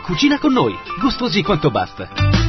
Cucina con noi, gustosi quanto basta.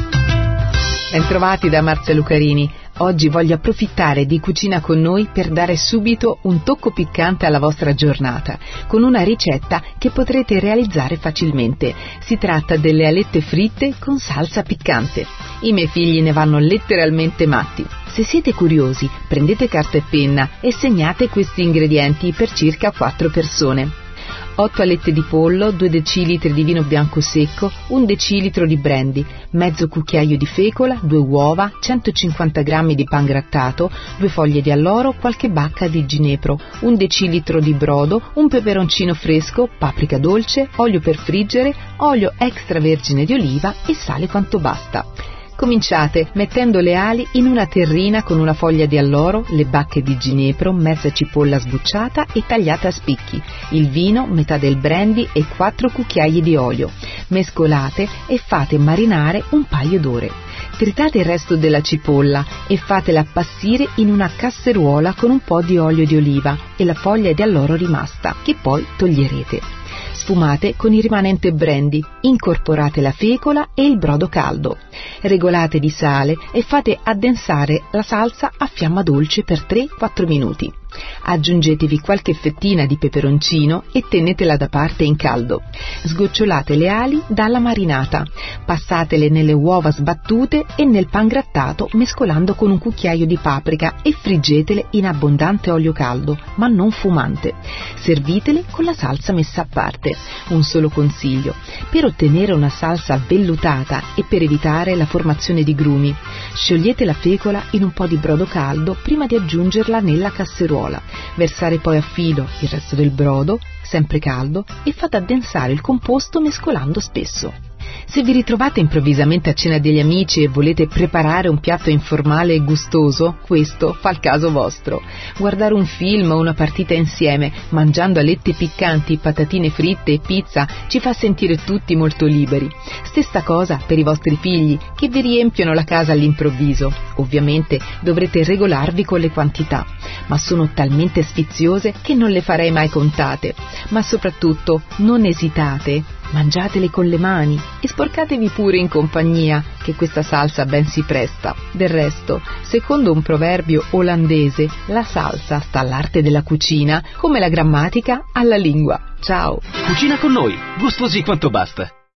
Bentrovati da Marzia Lucarini. Oggi voglio approfittare di Cucina con noi per dare subito un tocco piccante alla vostra giornata, con una ricetta che potrete realizzare facilmente. Si tratta delle alette fritte con salsa piccante. I miei figli ne vanno letteralmente matti. Se siete curiosi, prendete carta e penna e segnate questi ingredienti per circa 4 persone. 8 alette di pollo, 2 decilitri di vino bianco secco, 1 decilitro di brandy, mezzo cucchiaio di fecola, 2 uova, 150 g di pangrattato, 2 foglie di alloro, qualche bacca di ginepro, 1 decilitro di brodo, un peperoncino fresco, paprika dolce, olio per friggere, olio extravergine di oliva e sale quanto basta. Cominciate mettendo le ali in una terrina con una foglia di alloro, le bacche di ginepro, mezza cipolla sbucciata e tagliata a spicchi, il vino, metà del brandy e 4 cucchiai di olio. Mescolate e fate marinare un paio d'ore. Tritate il resto della cipolla e fatela appassire in una casseruola con un po' di olio di oliva e la foglia di alloro rimasta, che poi toglierete. Sfumate con il rimanente brandy, incorporate la fecola e il brodo caldo. Regolate di sale e fate addensare la salsa a fiamma dolce per 3-4 minuti. Aggiungetevi qualche fettina di peperoncino e tenetela da parte in caldo. Sgocciolate le ali dalla marinata, passatele nelle uova sbattute e nel pangrattato mescolando con un cucchiaio di paprika e friggetele in abbondante olio caldo, ma non fumante. Servitele con la salsa messa a parte. Un solo consiglio: per ottenere una salsa vellutata e per evitare la formazione di grumi, sciogliete la fecola in un po' di brodo caldo prima di aggiungerla nella casseruola. Versare poi a filo il resto del brodo, sempre caldo, e fate addensare il composto mescolando spesso. Se vi ritrovate improvvisamente a cena degli amici e volete preparare un piatto informale e gustoso, questo fa il caso vostro. Guardare un film o una partita insieme, mangiando alette piccanti, patatine fritte e pizza, ci fa sentire tutti molto liberi. Stessa cosa per i vostri figli, che vi riempiono la casa all'improvviso. Ovviamente dovrete regolarvi con le quantità, ma sono talmente sfiziose che non le farei mai contate. Ma soprattutto non esitate, mangiatele con le mani e sporcatevi pure in compagnia, che questa salsa ben si presta. Del resto, secondo un proverbio olandese, la salsa sta all'arte della cucina come la grammatica alla lingua. Ciao! Cucina con noi, gustosi quanto basta.